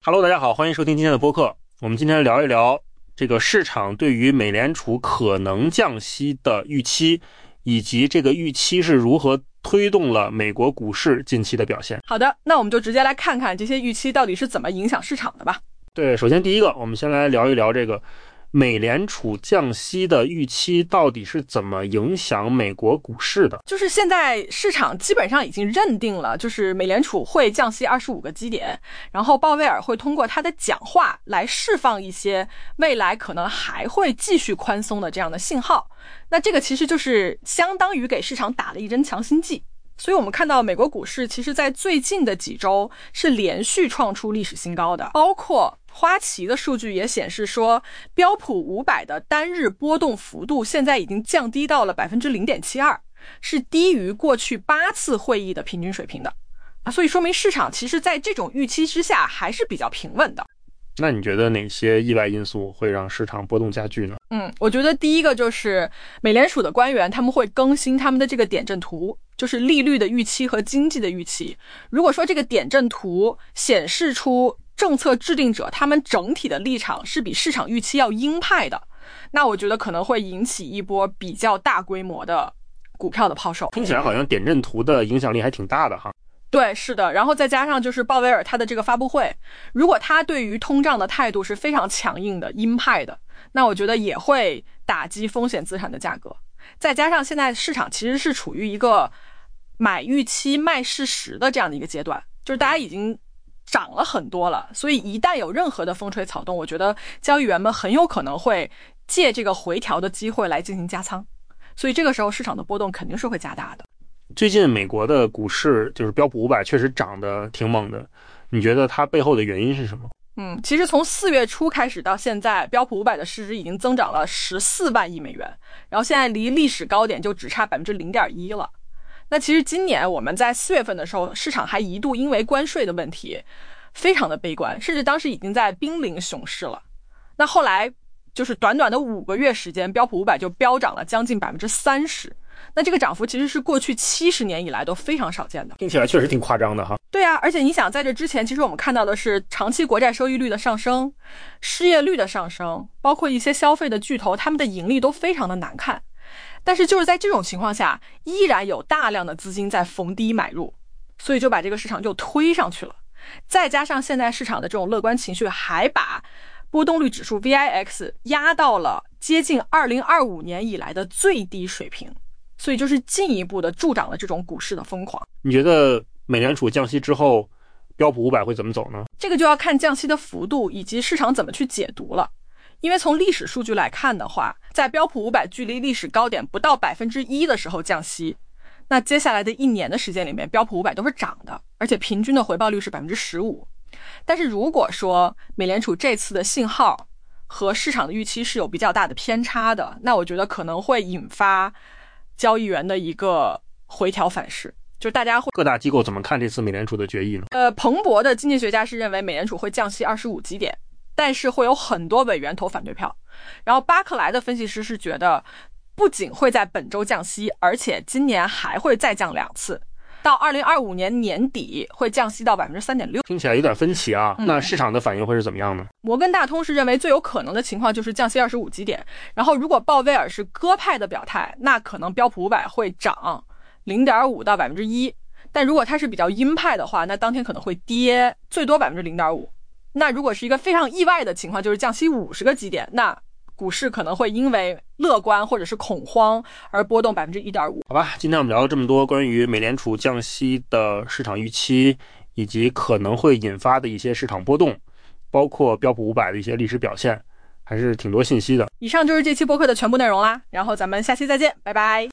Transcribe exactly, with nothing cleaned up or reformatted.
Hello， 大家好，欢迎收听今天的播客。我们今天聊一聊这个市场对于美联储可能降息的预期，以及这个预期是如何推动了美国股市近期的表现。 好的，那我们就直接来看看这些预期到底是怎么影响市场的吧。 对，首先第一个，我们先来聊一聊这个美联储降息的预期到底是怎么影响美国股市的。 就是现在市场基本上已经认定了，就是美联储会降息二十五个基点，然后鲍威尔会通过他的讲话来释放一些未来可能还会继续宽松的这样的信号。那这个其实就是相当于给市场打了一针强心剂。所以我们看到美国股市其实在最近的几周是连续创出历史新高的，包括花旗的数据也显示说，标普五百的单日波动幅度现在已经降低到了 百分之零点七二， 是低于过去八次会议的平均水平的啊，所以说明市场其实在这种预期之下还是比较平稳的。 那你觉得哪些意外因素会让市场波动加剧呢？ 嗯，我觉得第一个就是美联储的官员他们会更新他们的这个点阵图，就是利率的预期和经济的预期。如果说这个点阵图显示出政策制定者他们整体的立场是比市场预期要鹰派的，那我觉得可能会引起一波比较大规模的股票的抛售。 听起来好像点阵图的影响力还挺大的哈。 对，是的，然后再加上就是鲍威尔他的这个发布会，如果他对于通胀的态度是非常强硬的鹰派的，那我觉得也会打击风险资产的价格。再加上现在市场其实是处于一个买预期卖事实的这样的一个阶段，就是大家已经涨了很多了，所以一旦有任何的风吹草动，我觉得交易员们很有可能会借这个回调的机会来进行加仓，所以这个时候市场的波动肯定是会加大的。 最近美国的股市就是标普五百确实涨得挺猛的，你觉得它背后的原因是什么？ 嗯，其实从四月初开始到现在，标普五百的市值已经增长了十四万亿美元，然后现在离历史高点就只差 百分之零点一 了。那其实今年我们在四月份的时候，市场还一度因为关税的问题非常的悲观，甚至当时已经在濒临熊市了。那后来就是短短的五个月时间，标普五百就飙涨了将近 百分之三十。那这个涨幅其实是过去七十年以来都非常少见的， 听起来确实挺夸张的哈。 对啊，而且你想，在这之前其实我们看到的是长期国债收益率的上升，失业率的上升，包括一些消费的巨头他们的盈利都非常的难看，但是就是在这种情况下依然有大量的资金在逢低买入，所以就把这个市场就推上去了。再加上现在市场的这种乐观情绪还把波动率指数 V I X 压到了接近二零二五年以来的最低水平，所以就是进一步的助长了这种股市的疯狂。 你觉得美联储降息之后标普五百会怎么走呢？ 这个就要看降息的幅度以及市场怎么去解读了。因为从历史数据来看的话，在标普五百距离历史高点不到 百分之一 的时候降息，那接下来的一年的时间里面标普五百都是涨的，而且平均的回报率是 百分之十五。 但是如果说美联储这次的信号和市场的预期是有比较大的偏差的，那我觉得可能会引发交易员的一个回调反噬，就是大家会各大机构怎么看这次美联储的决议呢？ 呃，彭博的经济学家是认为美联储会降息二十五基点，但是会有很多委员投反对票。然后巴克莱的分析师是觉得不仅会在本周降息，而且今年还会再降两次，到二零二五年年底会降息到 百分之三点六。 听起来有点分歧啊、 嗯、 那市场的反应会是怎么样呢？ 摩根大通是认为最有可能的情况就是降息二十五基点，然后如果鲍威尔是鸽派的表态，那可能标普五百会涨 零点五 到 百分之一， 但如果他是比较鹰派的话，那当天可能会跌最多 百分之零点五。 那如果是一个非常意外的情况，就是降息五十个基点，那股市可能会因为乐观或者是恐慌而波动 百分之一点五。 好吧，今天我们聊了这么多关于美联储降息的市场预期以及可能会引发的一些市场波动，包括标普五百的一些历史表现，还是挺多信息的。 以上就是这期播客的全部内容啦，然后咱们下期再见，拜拜。